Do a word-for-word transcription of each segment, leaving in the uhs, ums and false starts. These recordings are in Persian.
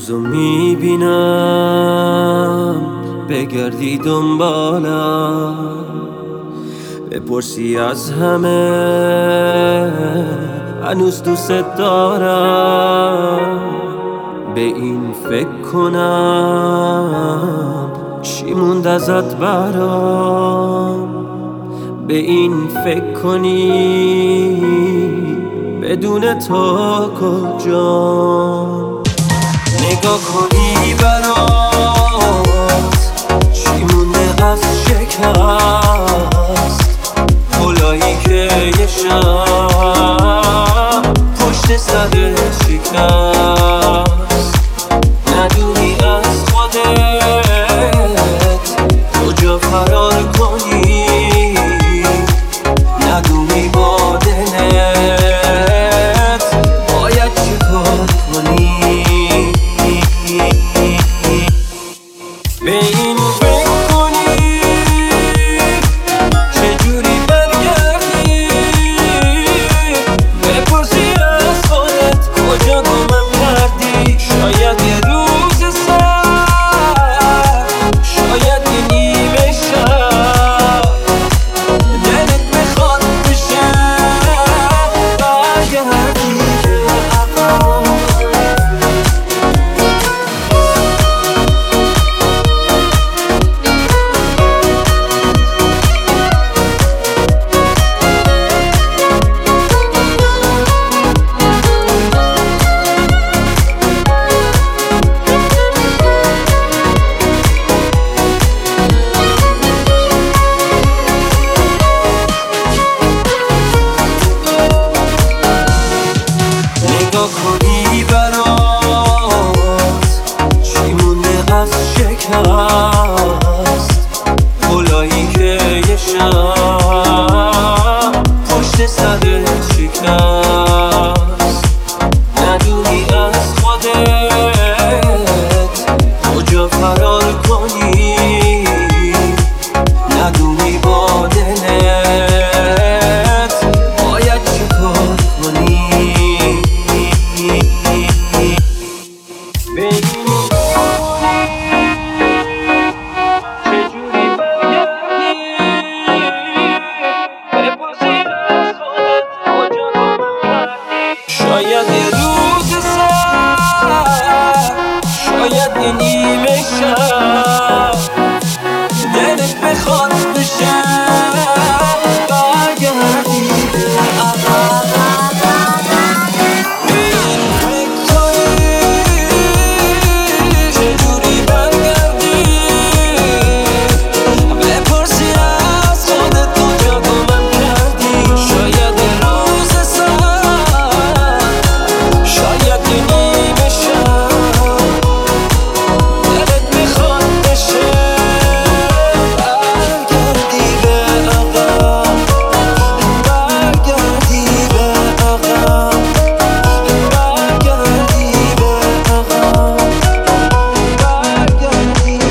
روزو میبینم بگردی دنبالم، بپرسی از همه هنوز دوست دارم. به این فکر کنم چی موند ازت برام، به این فکر کنی بدون تو کجام. نگاه کنی برات چی مونده از شکست، گلایی که یه شب پشت سرت شکست. ندونی از خودت کجا فرار کنی، ندونی با دلت باید چی کار کنی. به این فکر کنی چجوری برگردی، بپرسی از خودت کجا گمم کردی. شاید یه روز سر، شاید یه نیمه شب دلت بخواد بشه برگردی به عقب. نگاه کنی برات چی مونده از شکست، گلایی که یه شب پشت سرت شکست. ندونی از خودت کجا فرار کنی، ندونی با دلت باید چی کار کنی. شاید یه روز سر، شاید یه نیمه شب دلت بخواد بشه برگردی به عقب. به این فکر کنی چجوری برگردی، بپرسی از خودت کجا گمم کردی. شاید یه روز سر، شاید یه نیمه شب دلت میخواد بشه برگردی به عقب، برگردی به عقب، برگردی به عقب، برگردی به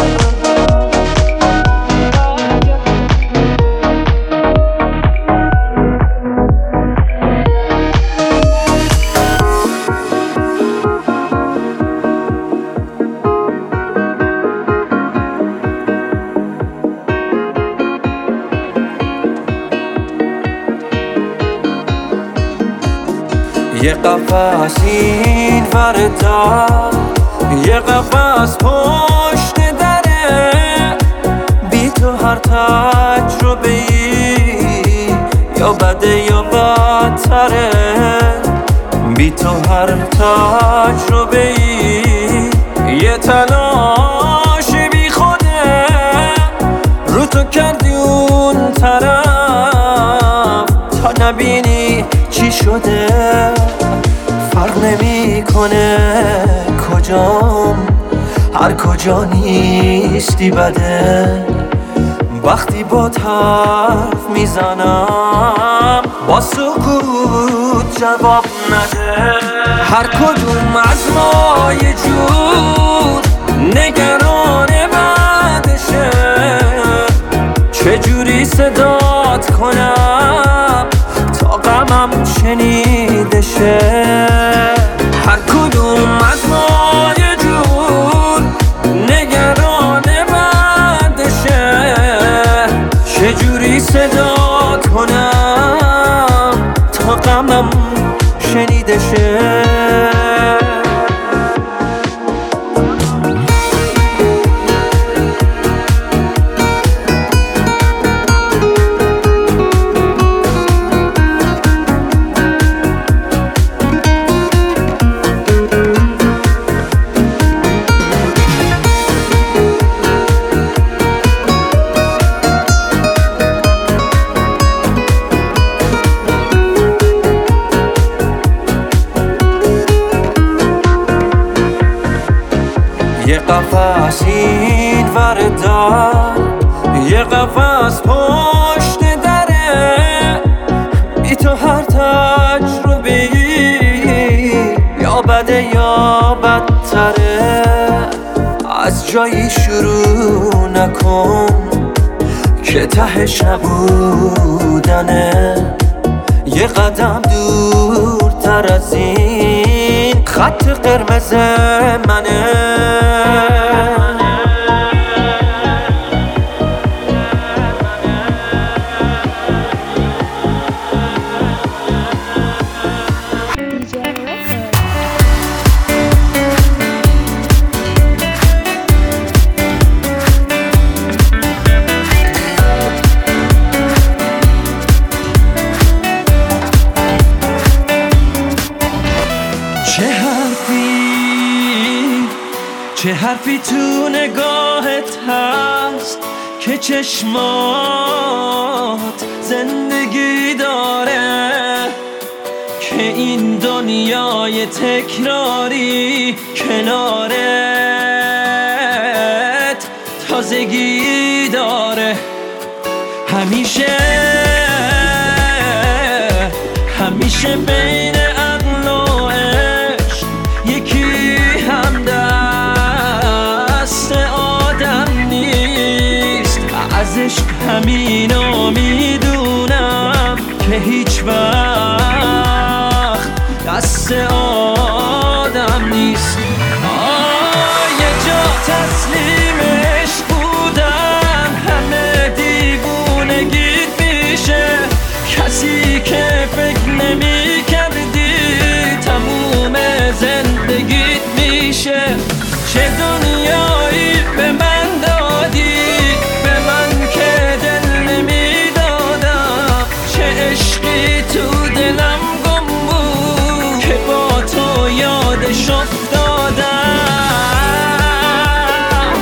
یه قفس این ور در، یه قفس پشت دره. بی تو هر تجربه ای یا بده یا بدتره، بی تو هر تجربه ای یه تلاش بی خوده. رو تو کردی اون طرف تا نبینی چی شده. فرق نمیکنه کجام، هر کجا نیستی بده. وقتی با حرف میزنم با سکوت جواب نده. هر کدوم از ما یه جور نگران بعدشه. چجوری صدات کنم تا غمم شنیده شه. هر کدوم از ما کنم تا غمم شنیده شه. یه قفس این ور در، یه قفس پشت دره، بی تو هر تجربه یا بده یا بدتره. از جایی شروع نکن که تهش نبودنه، یه قدم دورتر از این خط قرمز منه. چه حرفی چه حرفی تو نگاهت هست که چشمات زندگی داره، که این دنیای تکراری کنارت تازگی داره. همیشه همیشه بین عشق همینو میدونم که هیچ وقت دست آدم نیست. آه یه جا تسلیمش بودن همه دیوونگیت میشه، کسی که فکر نمی کردی تموم زندگیت میشه. چه دنیایی به من دادی تو دلم گم بود که با تو یادش افتادم.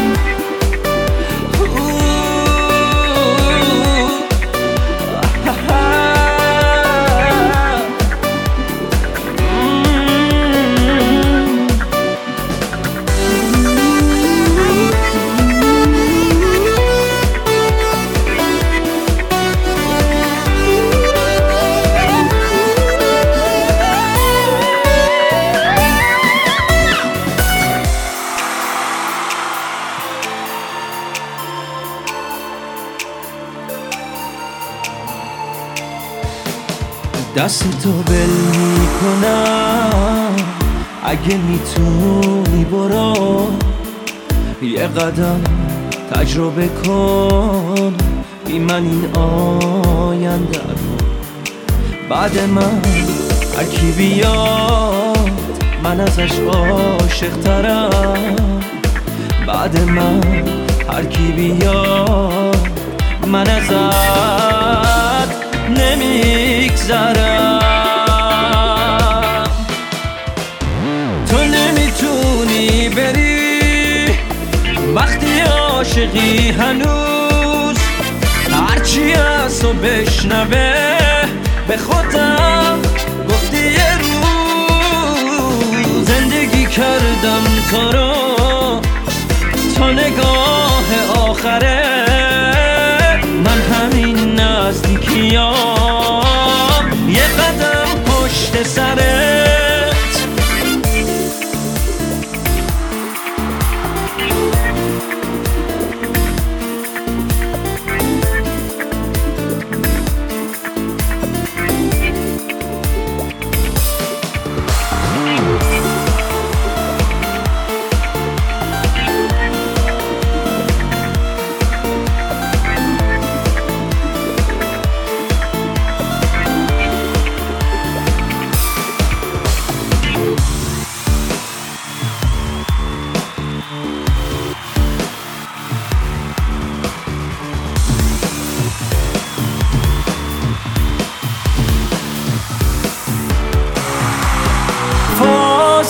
دست تو بل میکنم اگه میتونی برو، یه قدم تجربه کن بی من این آینده رو. بعد من هر کی بیاد من ازش عاشق ترم، بعد من هر کی بیاد من ازت نمیگذرم. تو نمیتونی بری وقتی عاشقی هنوز، هرچی از تو بشنوه به خودم گفتی یه روز زندگی کردم تو رو تا نگاه آخره. من همین نزدیکیام یه قدم پشت سرت.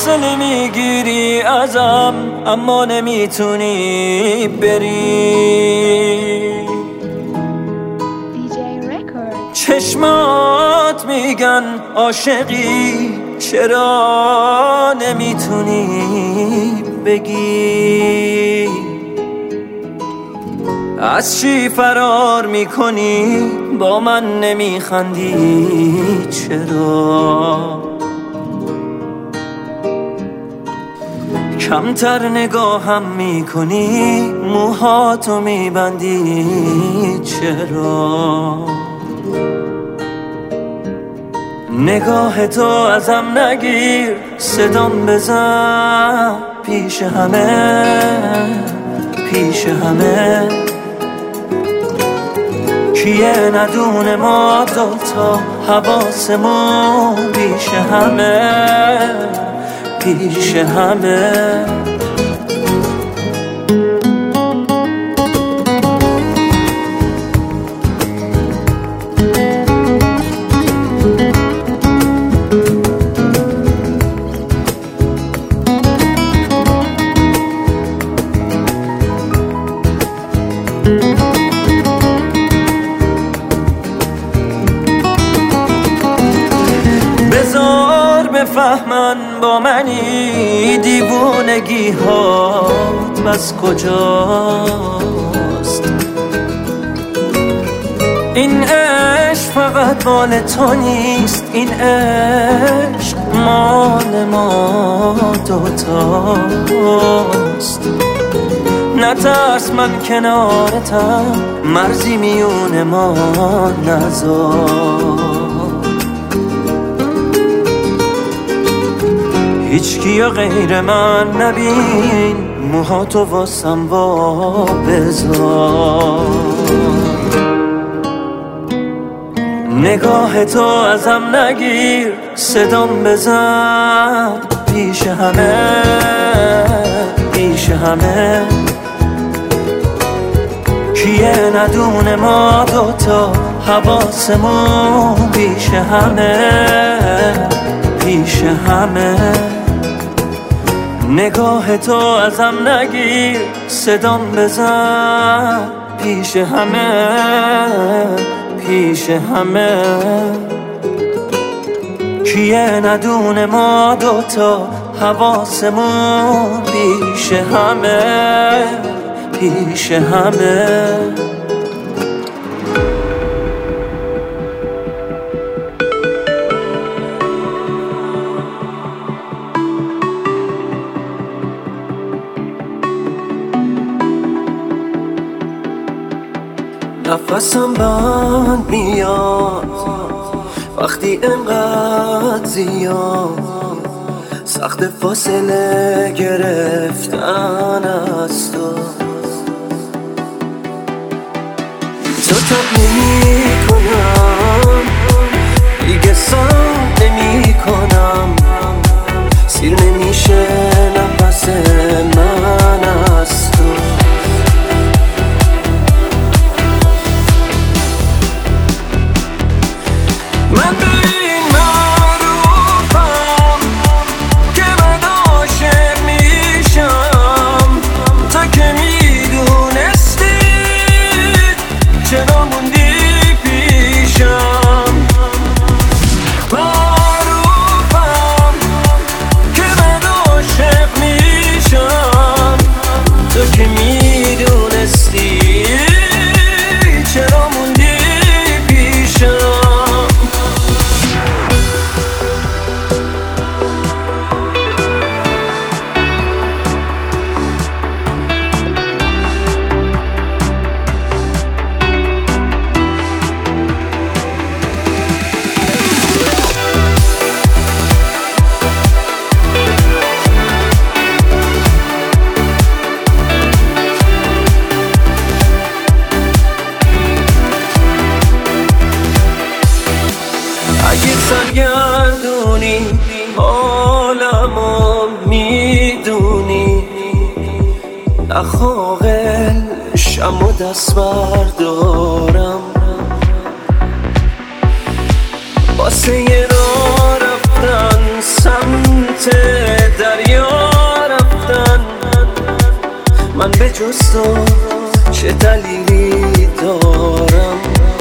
فاصله میگیری ازم اما نمیتونی بری. چشمات میگن عاشقی چرا نمیتونی بگی؟ از چی فرار میکنی با من نمیخندی چرا؟ کمتر نگاهم میکنی موهاتو میبندی چرا؟ نگاه تو ازم نگیر صدام بزن پیش همه پیش همه کیه ندونه ما دوتا حواسمون پیش همه پیش همه. بذار بفهمن با منی دیوونگی هات بس کجاست؟ این عشق فقط مال تو نیست، این عشق مال ما دوتاست. نترس من کنارتم مرزی میون ما نذار. هیچ کیا غیر من نبین موهاتو واسم وا بذار. نگاه تو ازم نگیر صدام بزن پیش همه پیش همه کیه ندونه ما دوتا حواسمون پیش همه پیش همه. نگاه تو ازم نگیر صدام بزن پیش همه پیش همه کیه ندونه ما دوتا حواسمون پیش همه پیش همه. نفسم بند میاد وقتی انقدر زیاد سخت فاصله گرفتن از تو. تو تب نمی کنم دیگه سام نمی کنم سیر نمیشه نفس من از تو. من به این معروفم که من عاشق میشم تا که میدونستی چرا موندی پیشم. معروفم که من عاشق میشم تا که میدونستی چرا موندی پیشم. اگه سرگردونی حالمو میدونی نخواقل شم و دست بردارم واسه یه راه رفتن سمت من به جز تو چه دلیلی دارم؟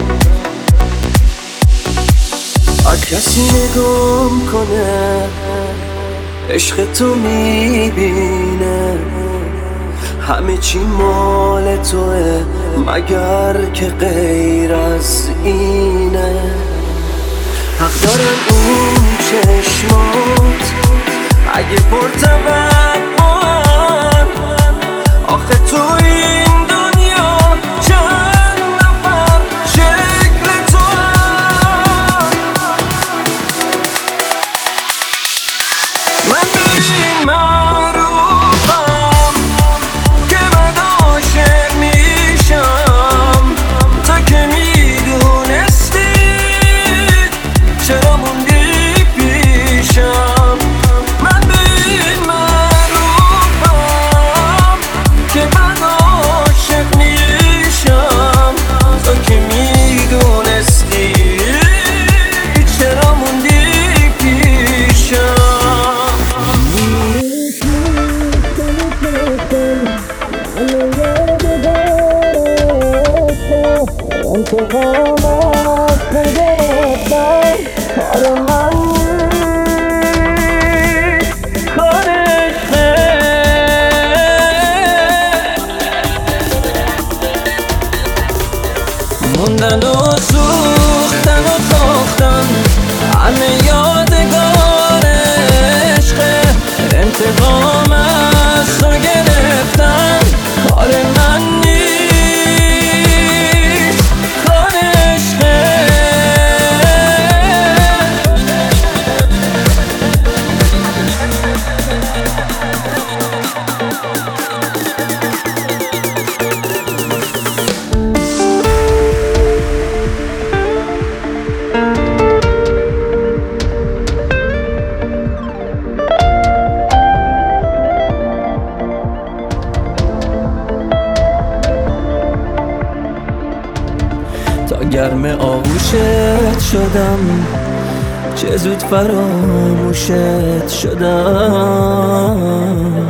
هر کسی نگام کنه عشق تو میبینه همه چی مال توه مگر که غیر از اینه. حق دارن اون چشمات اگه پرتوقعن، آخه تو این دنیا چند نفر شکل تو هم. من به این معروفم که من عاشق میشم، تا که میدونستی چرا موندی پیشم. من به این معروفم که من عاشق میشم، تا که میدونستی چرا موندی پیشم. انتقامت نگرفتم کار من نیست، کار عشقه. موندن و سوختن و ساختن همه یادگار عشقه. انتقام از تو گرفتن کار من نیست، کار عشقه. تا گرم آغوشت شدم چه زود فراموشت شدم.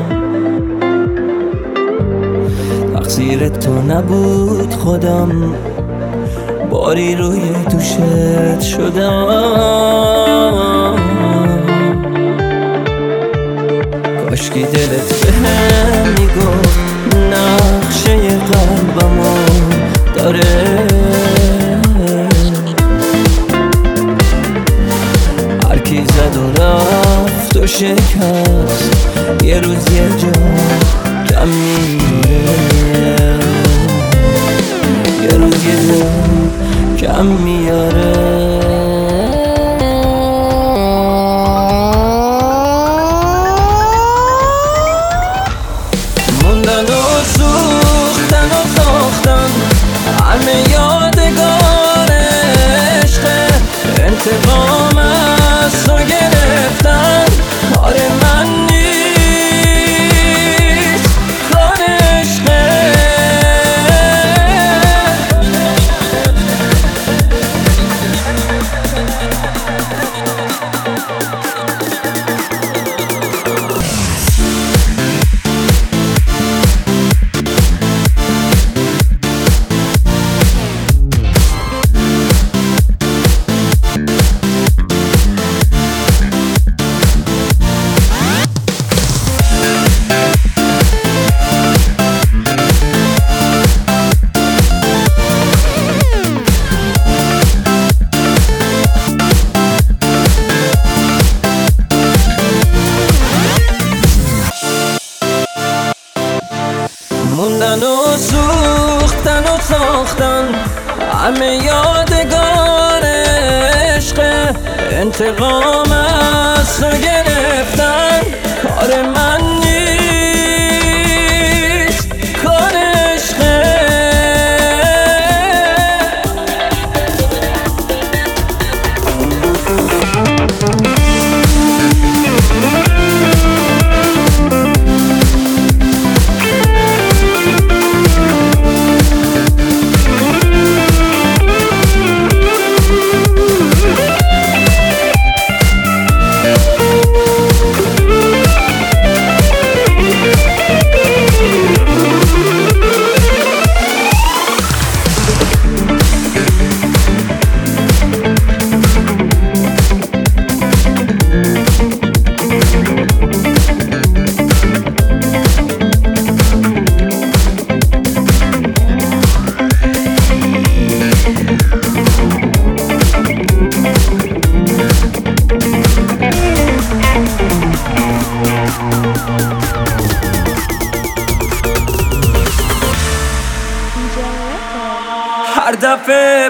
تقصیر تو نبود خودم باری روی دوشت شدم. کاشکی دلت بهم میگفت نقشه قلبمو داره. هر کی زد و رفت و شکست یه روز یه جا کم میاره، یه روز یه جا کم میاره. موندن و سوختن و ساختن همه یادگار عشقه. انتقام از تو گرفتن کار من نیست، کار عشقه. موندن و سوختن و ساختن همه یادگار عشقه. انتقام از تو گرفتن کار من نیست، کار عشقه.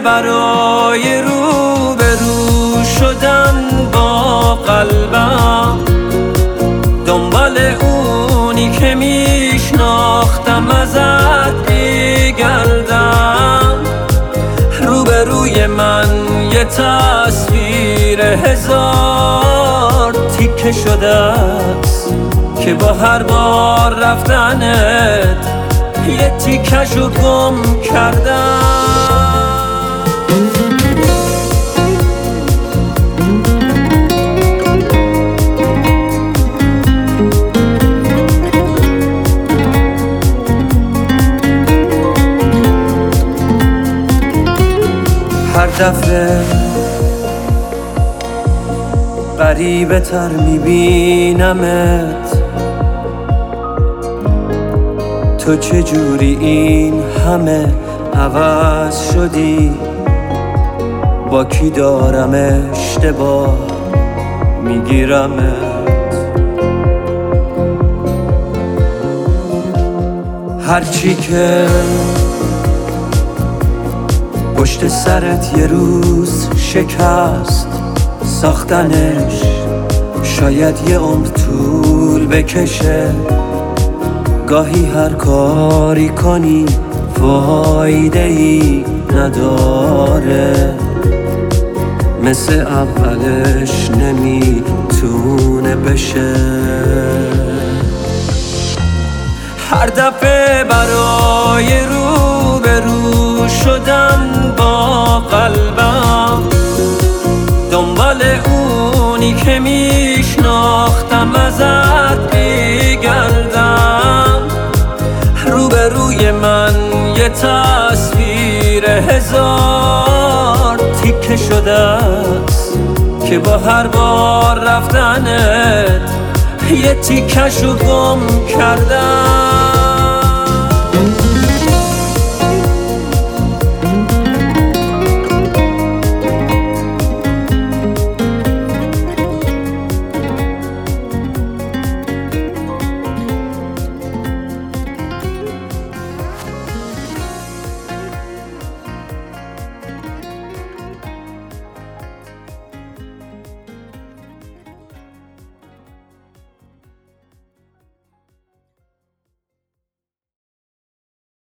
برای رو به رو شدن با قلبم، دنبال اونی که میشناختم ازت میگردم. روبروی من یه تصویر هزار تیکه شده است که با هر بار رفتنت یه تیکشو گم کردم. هر دفعه غریبه تر میبینمت، تو چجوری این همه عوض شدی؟ با کی دارم اشتباه میگیرمت؟ هرچی که پشت سرت یه روز شکست ساختنش، شاید یه عمر طول بکشه. گاهی هر کاری کنی فایده ای نداره، مثل اولش نمیتونه بشه. هر دفعه برای رو به رو شدن با قلبم، دنبال اونی که میشناختم ازت میگردم. روبروی من یه تصویر هزار تیکه شده است که با هر بار رفتنت یه تیکشو گم کردم.